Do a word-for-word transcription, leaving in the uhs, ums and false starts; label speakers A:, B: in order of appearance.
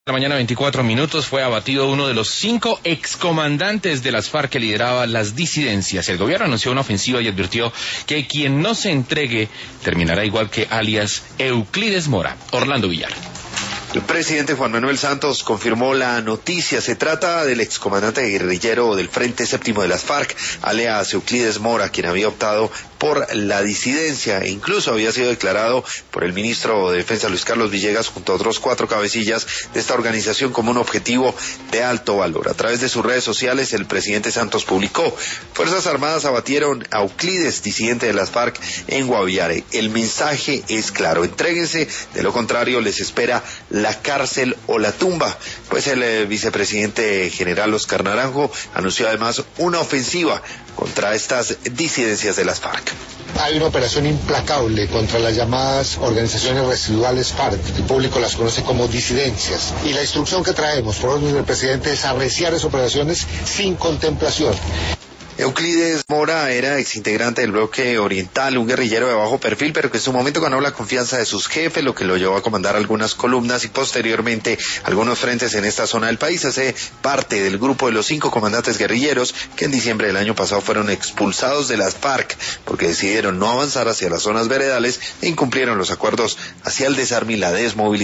A: La mañana veinticuatro minutos fue abatido uno de los cinco excomandantes de las FARC que lideraba las disidencias. El gobierno anunció una ofensiva y advirtió que quien no se entregue terminará igual que alias Euclides Mora. Orlando Villar.
B: El presidente Juan Manuel Santos confirmó la noticia. Se trata del excomandante guerrillero del Frente Séptimo de las FARC, alias Euclides Mora, quien había optado por la disidencia e incluso había sido declarado por el ministro de Defensa Luis Carlos Villegas junto a otros cuatro cabecillas de esta organización como un objetivo de alto valor. A través de sus redes sociales el presidente Santos publicó: Fuerzas Armadas abatieron a Euclides, disidente de las FARC en Guaviare. El mensaje es claro: entréguense, de lo contrario les espera la cárcel o la tumba. Pues el eh, vicepresidente general Oscar Naranjo anunció además una ofensiva contra estas disidencias de las FARC.
C: Hay una operación implacable contra las llamadas organizaciones residuales FARC. El público las conoce como disidencias. Y la instrucción que traemos por orden del presidente es arreciar esas operaciones sin contemplación.
B: Euclides Mora era exintegrante del bloque oriental, un guerrillero de bajo perfil, pero que en su momento ganó la confianza de sus jefes, lo que lo llevó a comandar algunas columnas y posteriormente algunos frentes en esta zona del país. Hace parte del grupo de los cinco comandantes guerrilleros que en diciembre del año pasado fueron expulsados de las FARC porque decidieron no avanzar hacia las zonas veredales e incumplieron los acuerdos hacia el desarme y la desmovilización.